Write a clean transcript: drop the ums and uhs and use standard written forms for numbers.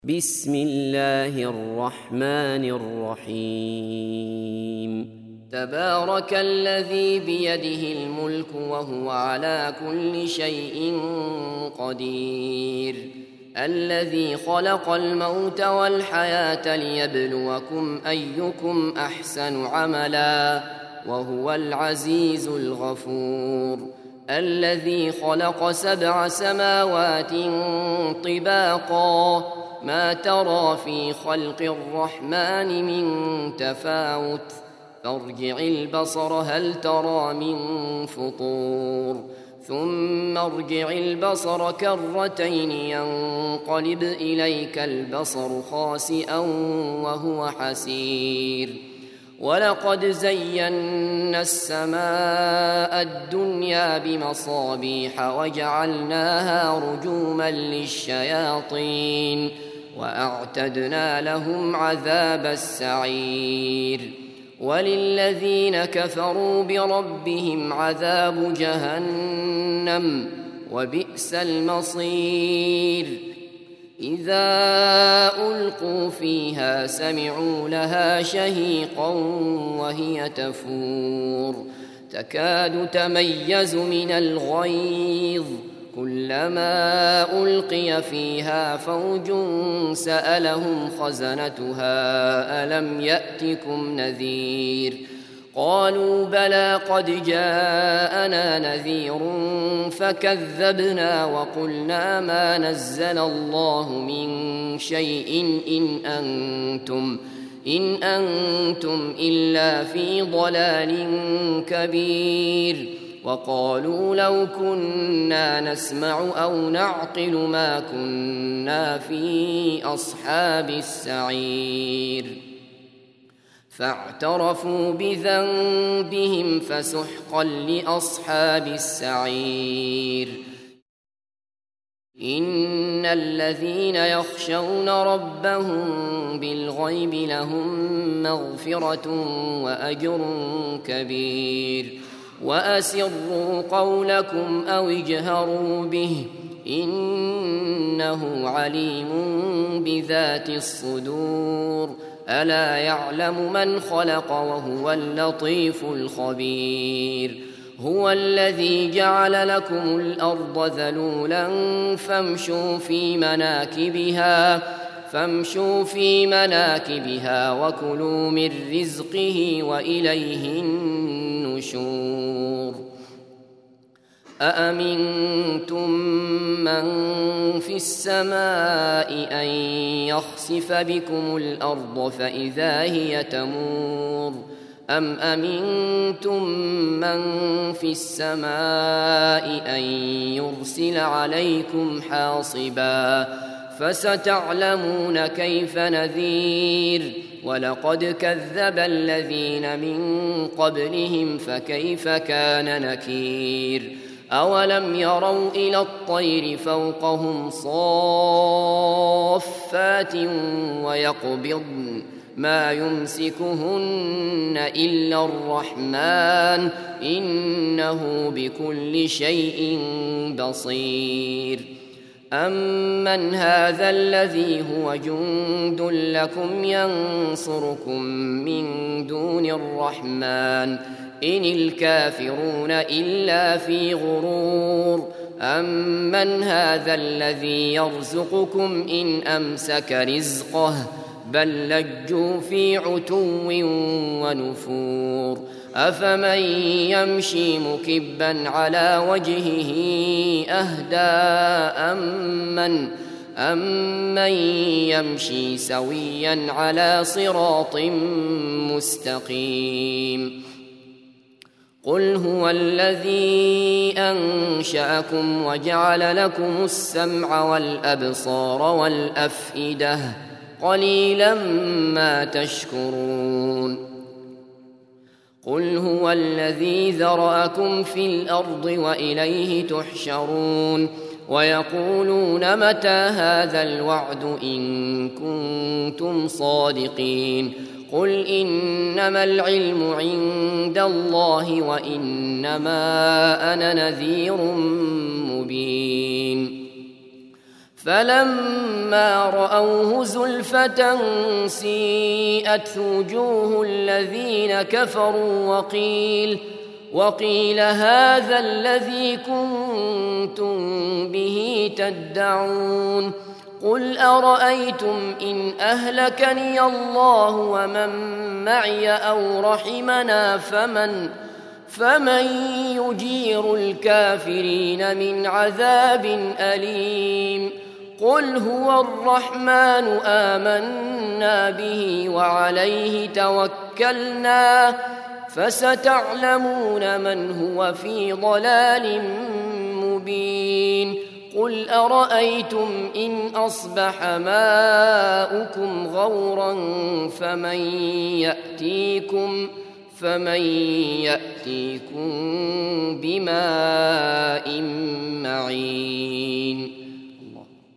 بسم الله الرحمن الرحيم تبارك الذي بيده الملك وهو على كل شيء قدير الذي خلق الموت والحياة ليبلوكم أيكم أحسن عملا وهو العزيز الغفور الذي خلق 7 سماوات طباقا ما ترى في خلق الرحمن من تفاوت فارجع البصر هل ترى من فطور ثم ارجع البصر كرتين ينقلب إليك البصر خاسئا وهو حسير ولقد زينا السماء الدنيا بمصابيح وجعلناها رجوما للشياطين وأعتدنا لهم عذاب السعير وللذين كفروا بربهم عذاب جهنم وبئس المصير إذا ألقوا فيها سمعوا لها شهيقا وهي تفور تكاد تميز من الغيظ كلما ألقي فيها فوج سألهم خزنتها ألم يأتكم نذير قالوا بلى قد جاءنا نذير فكذبنا وقلنا ما نزل الله من شيء إن أنتم إلا في ضلال كبير وقالوا لو كنا نسمع أو نعقل ما كنا في أصحاب السعير فاعترفوا بذنبهم فسحقا لأصحاب السعير إن الذين يخشون ربهم بالغيب لهم مغفرة وأجر كبير وأسروا قولكم أو اجهروا به إنه عليم بذات الصدور ألا يعلم من خلق وهو اللطيف الخبير هو الذي جعل لكم الأرض ذلولا فامشوا في مناكبها وكلوا من رزقه وإليه النشور أأمنتم من في السماء أن يخسف بكم الأرض فإذا هي تمور أم أمنتم من في السماء أن يرسل عليكم حاصبا فستعلمون كيف نذير ولقد كذب الذين من قبلهم فكيف كان نكير أولم يروا إلى الطير فوقهم صافات ويقبضن ما يمسكهن إلا الرحمن إنه بكل شيء بصير أمن هذا الذي هو جند لكم ينصركم من دون الرحمن إن الكافرون إلا في غرور أمن هذا الذي يرزقكم إن أمسك رزقه بل لجوا في عتو ونفور أفمن يمشي مكبا على وجهه أهدى أمن يمشي سويا على صراط مستقيم قل هو الذي أنشأكم وجعل لكم السمع والأبصار والأفئدة قليلا ما تشكرون قل هو الذي ذرأكم في الأرض وإليه تحشرون ويقولون متى هذا الوعد إن كنتم صادقين قل إنما العلم عند الله وإنما أنا نذير مبين فلما رأوه زلفة سيئت وجوه الذين كفروا وقيل هذا الذي كنتم به تدعون قل أرأيتم إن أهلكني الله ومن معي أو رحمنا فمن يجير الكافرين من عذاب أليم قل هو الرحمن آمنا به وعليه توكلنا فستعلمون من هو في ضلال مبين قل أرأيتم إن أصبح ماؤكم غورا فمن يأتيكم بماء معين